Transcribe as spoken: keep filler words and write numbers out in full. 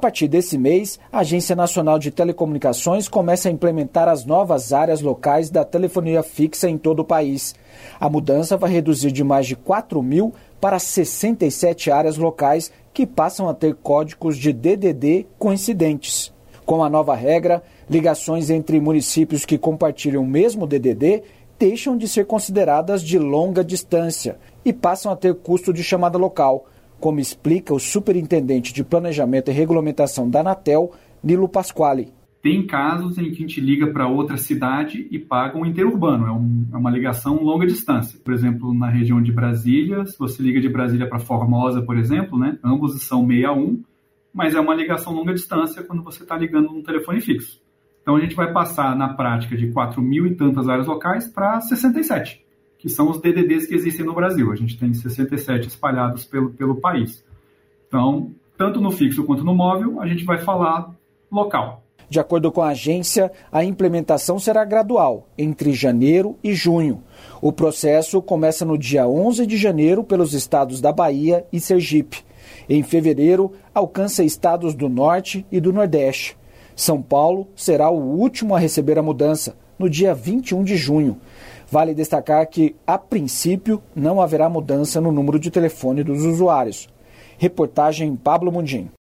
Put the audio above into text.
partir desse mês, a Agência Nacional de Telecomunicações começa a implementar as novas áreas locais da telefonia fixa em todo o país. A mudança vai reduzir de mais de quatro mil para sessenta e sete áreas locais que passam a ter códigos de D D D coincidentes. Com a nova regra, ligações entre municípios que compartilham o mesmo D D D deixam de ser consideradas de longa distância e passam a ter custo de chamada local, como explica o superintendente de Planejamento e Regulamentação da Anatel, Nilo Pasquale. Tem casos em que a gente liga para outra cidade e paga um interurbano, é, um, é uma ligação longa distância. Por exemplo, na região de Brasília, se você liga de Brasília para Formosa, por exemplo, né, ambos são sessenta e um, mas é uma ligação longa distância quando você está ligando num telefone fixo. Então a gente vai passar na prática de quatro mil e tantas áreas locais para sessenta e sete. Que são os D D Ds que existem no Brasil. A gente tem sessenta e sete espalhados pelo, pelo país. Então, tanto no fixo quanto no móvel, a gente vai falar local. De acordo com a agência, a implementação será gradual, entre janeiro e junho. O processo começa no dia onze de janeiro pelos estados da Bahia e Sergipe. Em fevereiro, alcança estados do Norte e do Nordeste. São Paulo será o último a receber a mudança, no dia vinte e um de junho. Vale destacar que, a princípio, não haverá mudança no número de telefone dos usuários. Reportagem Pablo Mundim.